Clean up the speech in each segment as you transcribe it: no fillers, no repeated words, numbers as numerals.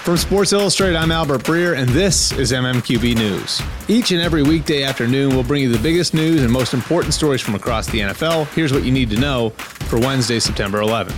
From Sports Illustrated, I'm Albert Breer, and this is MMQB News. Each and every weekday afternoon, we'll bring you the biggest news and most important stories from across the NFL. Here's what you need to know for Wednesday, September 11th.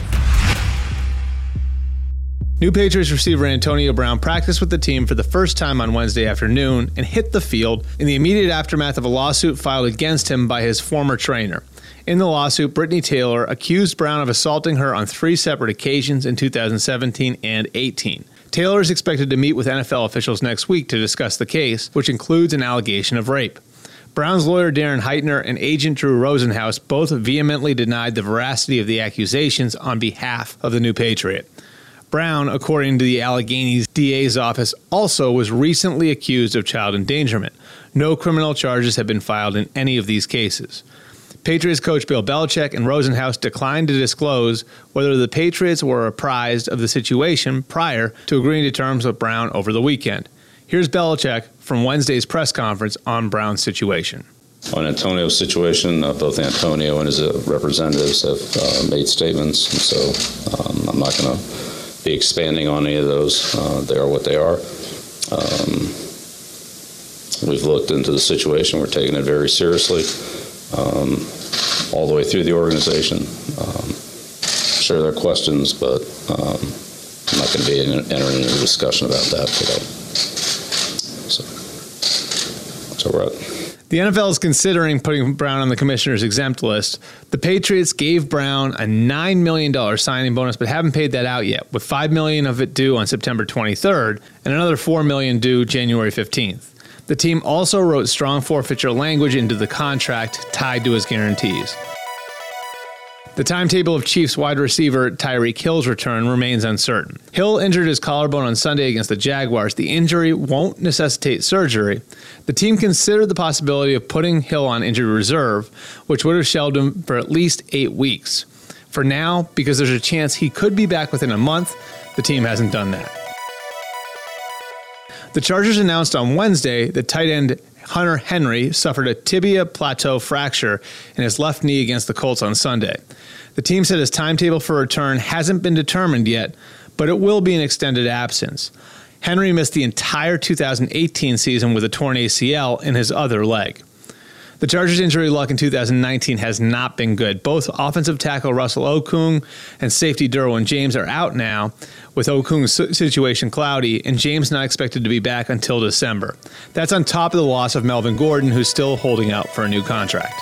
New Patriots receiver Antonio Brown practiced with the team for the first time on Wednesday afternoon and hit the field in the immediate aftermath of a lawsuit filed against him by his former trainer. In the lawsuit, Brittany Taylor accused Brown of assaulting her on 3 separate occasions in 2017 and 18. Taylor is expected to meet with NFL officials next week to discuss the case, which includes an allegation of rape. Brown's lawyer Darren Heitner and agent Drew Rosenhaus both vehemently denied the veracity of the accusations on behalf of the new Patriot. Brown, according to the Allegheny's DA's office, also was recently accused of child endangerment. No criminal charges have been filed in any of these cases. Patriots coach Bill Belichick and Rosenhaus declined to disclose whether the Patriots were apprised of the situation prior to agreeing to terms with Brown over the weekend. Here's Belichick from Wednesday's press conference on Brown's situation. On Antonio's situation, both Antonio and his representatives have made statements, and so I'm not going to be expanding on any of those. They are what they are. We've looked into the situation. We're taking it very seriously. All the way through the organization. Sure, there are questions, but I'm not going to be entering into a discussion about that today. So we're at. The NFL is considering putting Brown on the commissioner's exempt list. The Patriots gave Brown a $9 million signing bonus, but haven't paid that out yet, with $5 million of it due on September 23rd and another $4 million due January 15th. The team also wrote strong forfeiture language into the contract tied to his guarantees. The timetable of Chiefs wide receiver Tyreek Hill's return remains uncertain. Hill injured his collarbone on Sunday against the Jaguars. The injury won't necessitate surgery. The team considered the possibility of putting Hill on injury reserve, which would have shelved him for at least 8 weeks. For now, because there's a chance he could be back within a month, the team hasn't done that. The Chargers announced on Wednesday that tight end Hunter Henry suffered a tibia plateau fracture in his left knee against the Colts on Sunday. The team said his timetable for return hasn't been determined yet, but it will be an extended absence. Henry missed the entire 2018 season with a torn ACL in his other leg. The Chargers' injury luck in 2019 has not been good. Both offensive tackle Russell Okung and safety Derwin James are out now, with Okung's situation cloudy, and James not expected to be back until December. That's on top of the loss of Melvin Gordon, who's still holding out for a new contract.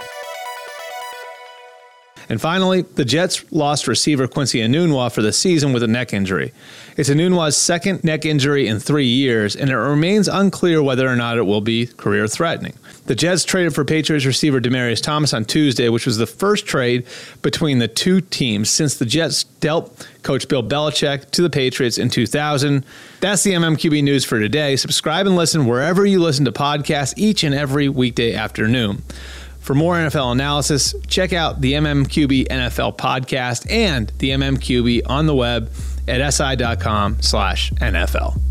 And finally, the Jets lost receiver Quincy Enunwa for the season with a neck injury. It's Enunwa's second neck injury in 3 years, and it remains unclear whether or not it will be career-threatening. The Jets traded for Patriots receiver Demaryius Thomas on Tuesday, which was the first trade between the two teams since the Jets dealt coach Bill Belichick to the Patriots in 2000. That's the MMQB News for today. Subscribe and listen wherever you listen to podcasts each and every weekday afternoon. For more NFL analysis, check out the MMQB NFL podcast and the MMQB on the web at si.com/NFL.